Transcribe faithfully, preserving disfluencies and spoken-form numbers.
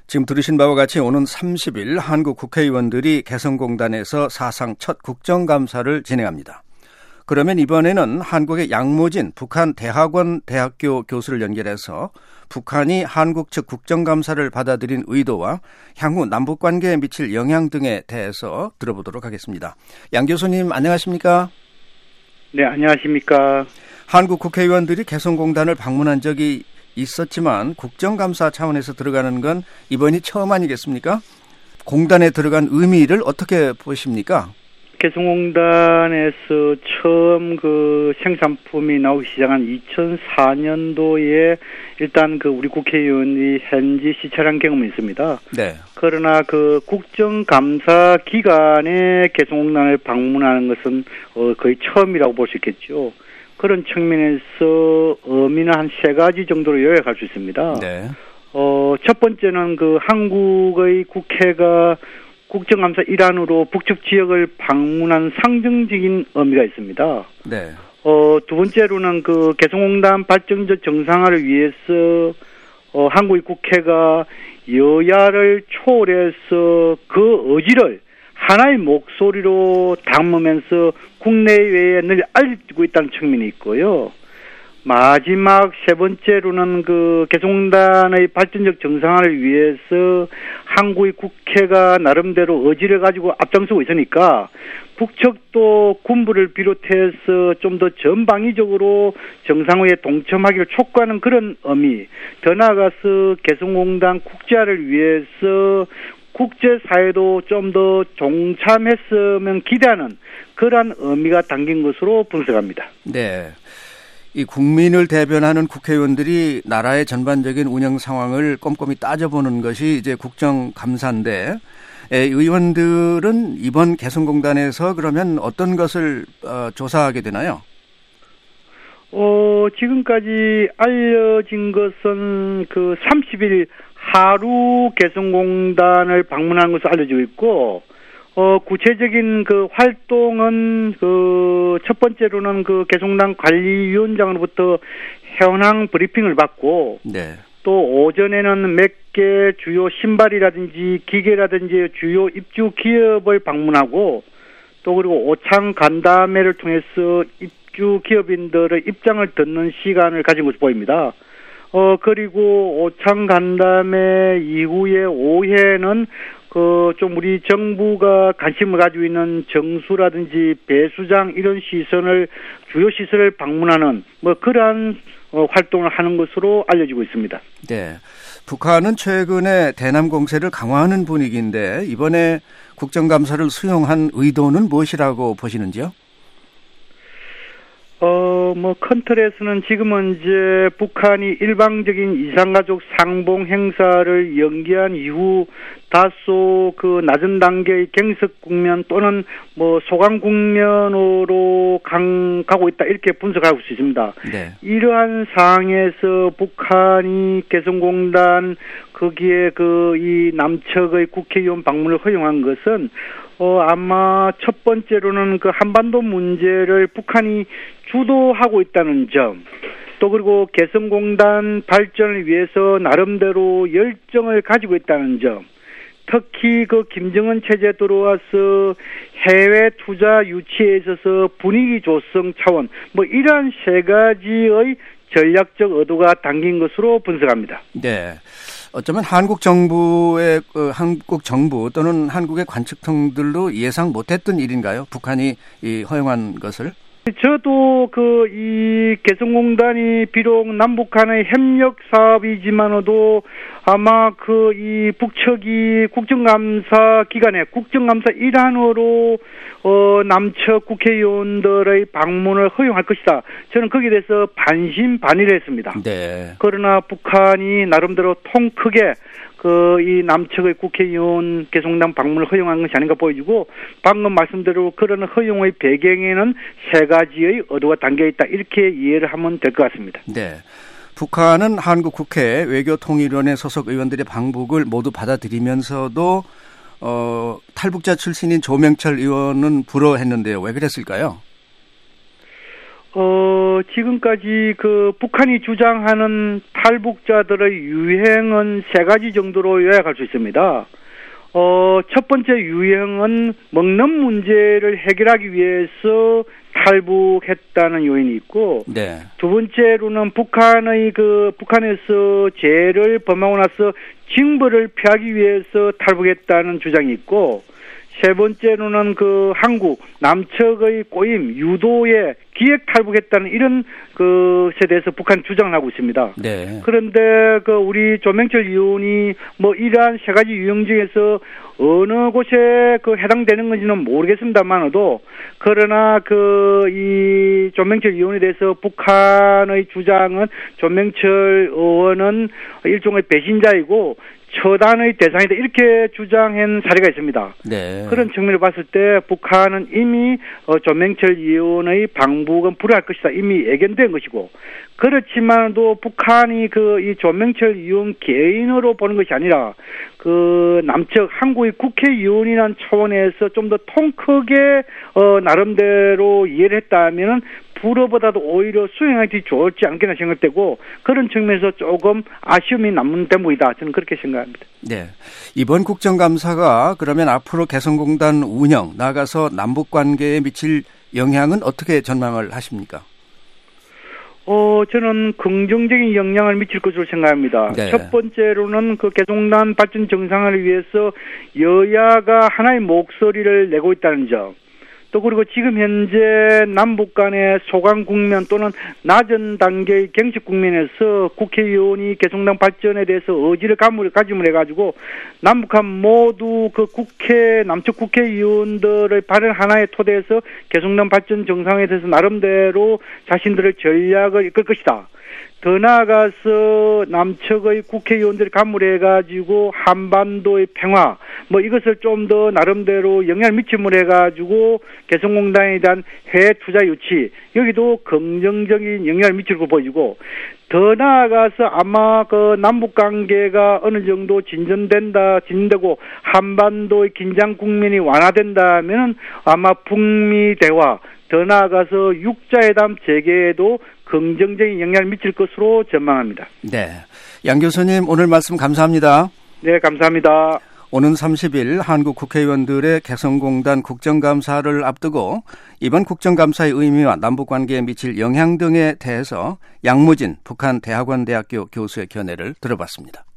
지금 들으신 바와 같이 오는 삼십 일 한국 국회의원들이 개성공단에서 사상 첫 국정감사를 진행합니다. 그러면 이번에는 한국의 양모진 북한 대학원 대학교 교수를 연결해서 북한이 한국 측 국정감사를 받아들인 의도와 향후 남북관계에 미칠 영향 등에 대해서 들어보도록 하겠습니다. 양 교수님 안녕하십니까? 네, 안녕하십니까? 한국 국회의원들이 개성공단을 방문한 적이 있었지만 국정감사 차원에서 들어가는 건 이번이 처음 아니겠습니까? 공단에 들어간 의미를 어떻게 보십니까? 개성공단에서 처음 그 생산품이 나오기 시작한 이천사 년도에 일단 그 우리 국회의원이 현지 시찰한 경험이 있습니다. 네. 그러나 그 국정감사 기간에 개성공단을 방문하는 것은 어 거의 처음이라고 볼 수 있겠죠. 그런 측면에서 의미는 한 세 가지 정도로 요약할 수 있습니다. 네. 어, 첫 번째는 그 한국의 국회가 국정감사 일환으로 북측 지역을 방문한 상징적인 의미가 있습니다. 네. 어, 두 번째로는 그 개성공단 발전적 정상화를 위해서 어, 한국의 국회가 여야를 초월해서 그 의지를 하나의 목소리로 담으면서 국내외에 늘 알리고 있다는 측면이 있고요. 마지막 세 번째로는 그 개성공단의 발전적 정상화를 위해서 한국의 국회가 나름대로 의지를 가지고 앞장서고 있으니까 북측도 군부를 비롯해서 좀 더 전방위적으로 정상화에 동참하기를 촉구하는 그런 의미, 더 나아가서 개성공단 국제화를 위해서 국제사회도 좀 더 동참했으면 기대하는 그러한 의미가 담긴 것으로 분석합니다. 네. 이 국민을 대변하는 국회의원들이 나라의 전반적인 운영 상황을 꼼꼼히 따져보는 것이 이제 국정감사인데, 의원들은 이번 개성공단에서 그러면 어떤 것을 어, 조사하게 되나요? 어, 지금까지 알려진 것은 그 삼십 일 하루 개성공단을 방문한 것으로 알려지고 있고, 어, 구체적인 그 활동은 그 첫 번째로는 그 개성공단 관리위원장으로부터 현황 브리핑을 받고, 네. 또 오전에는 몇 개 주요 신발이라든지 기계라든지 주요 입주 기업을 방문하고, 또 그리고 오창 간담회를 통해서 입주 기업인들의 입장을 듣는 시간을 가진 것으로 보입니다. 어, 그리고 오창 간담회 이후에 오후에는 그, 좀 우리 정부가 관심을 가지고 있는 정수라든지 배수장 이런 시설을, 주요 시설을 방문하는 뭐 그러한 어, 활동을 하는 것으로 알려지고 있습니다. 네. 북한은 최근에 대남 공세를 강화하는 분위기인데 이번에 국정감사를 수용한 의도는 무엇이라고 보시는지요? 어, 뭐, 큰 틀에서는 지금은 이제 북한이 일방적인 이산가족 상봉 행사를 연기한 이후 다소 그 낮은 단계의 경색 국면 또는 뭐 소강 국면으로 강, 가고 있다 이렇게 분석할 수 있습니다. 네. 이러한 상황에서 북한이 개성공단 거기에 그 이 남측의 국회의원 방문을 허용한 것은 어, 아마 첫 번째로는 그 한반도 문제를 북한이 주도하고 있다는 점, 또 그리고 개성공단 발전을 위해서 나름대로 열정을 가지고 있다는 점, 특히 그 김정은 체제 들어와서 해외 투자 유치에 있어서 분위기 조성 차원, 뭐 이러한 세 가지의 전략적 의도가 담긴 것으로 분석합니다. 네. 어쩌면 한국 정부의 그 한국 정부 또는 한국의 관측통들도 예상 못했던 일인가요? 북한이 이 허용한 것을? 저도 그 이 개성공단이 비록 남북한의 협력 사업이지만도 아마 그 이 북측이 국정감사 기간에 국정감사 일환으로 어 남측 국회의원들의 방문을 허용할 것이다. 저는 거기에 대해서 반신반의했습니다. 네. 그러나 북한이 나름대로 통 크게 그 이 남측의 국회의원 개성공단 방문을 허용한 것이 아닌가 보여지고, 방금 말씀대로 그런 허용의 배경에는 세 가지의 의도가 담겨 있다 이렇게 이해를 하면 될 것 같습니다. 네. 북한은 한국 국회 외교통일위원회 소속 의원들의 방북을 모두 받아들이면서도 어, 탈북자 출신인 조명철 의원은 불허했는데요. 왜 그랬을까요? 어, 지금까지 그 북한이 주장하는 탈북자들의 유행은 세 가지 정도로 요약할 수 있습니다. 어, 첫 번째 유형은 먹는 문제를 해결하기 위해서 탈북했다는 요인이 있고, 네. 두 번째로는 북한의 그, 북한에서 죄를 범하고 나서 징벌을 피하기 위해서 탈북했다는 주장이 있고, 세 번째로는 그 한국 남측의 꼬임 유도에 기획 탈북했다는 이런 것에 대해서 북한 주장을 하고 있습니다. 네. 그런데 그 우리 조명철 의원이 뭐 이러한 세 가지 유형 중에서 어느 곳에 그 해당되는 건지는 모르겠습니다만도, 그러나 그 이 조명철 의원에 대해서 북한의 주장은 조명철 의원은 일종의 배신자이고 처단의 대상이다, 이렇게 주장한 사례가 있습니다. 네. 그런 측면을 봤을 때 북한은 이미 어, 조명철 의원의 방북은 불허할 것이다, 이미 예견된 것이고, 그렇지만도 북한이 그 이 조명철 의원 개인으로 보는 것이 아니라 그 남측 한국의 국회의원이라는 차원에서 좀 더 통 크게 어, 나름대로 이해를 했다면은 불어보다도 오히려 수행하기 좋을지 않겠나 생각되고, 그런 측면에서 조금 아쉬움이 남는 대목이다, 저는 그렇게 생각합니다. 네, 이번 국정감사가 그러면 앞으로 개성공단 운영, 나아가서 남북관계에 미칠 영향은 어떻게 전망을 하십니까? 어, 저는 긍정적인 영향을 미칠 것으로 생각합니다. 네. 첫 번째로는 그 개성공단 발전 정상화를 위해서 여야가 하나의 목소리를 내고 있다는 점, 또 그리고 지금 현재 남북 간의 소강 국면 또는 낮은 단계의 경식 국면에서 국회의원이 개성공단 발전에 대해서 의지를 가짐을 해가지고 남북한 모두 그 국회 남측 국회의원들의 발언 하나의 토대에서 개성공단 발전 정상에 대해서 나름대로 자신들의 전략을 이끌 것이다. 더 나아가서 남측의 국회의원들이 감물해가지고 한반도의 평화, 뭐 이것을 좀 더 나름대로 영향을 미침을 해가지고 개성공단에 대한 해외 투자 유치, 여기도 긍정적인 영향을 미칠 거 보이고, 더 나아가서 아마 그 남북 관계가 어느 정도 진전된다, 진전되고 한반도의 긴장 국면이 완화된다면은 아마 북미 대화, 더 나아가서 육자회담 재개에도 긍정적인 영향을 미칠 것으로 전망합니다. 네, 양 교수님 오늘 말씀 감사합니다. 네, 감사합니다. 오는 삼십 일 한국 국회의원들의 개성공단 국정감사를 앞두고 이번 국정감사의 의미와 남북관계에 미칠 영향 등에 대해서 양무진 북한 대학원 대학교 교수의 견해를 들어봤습니다.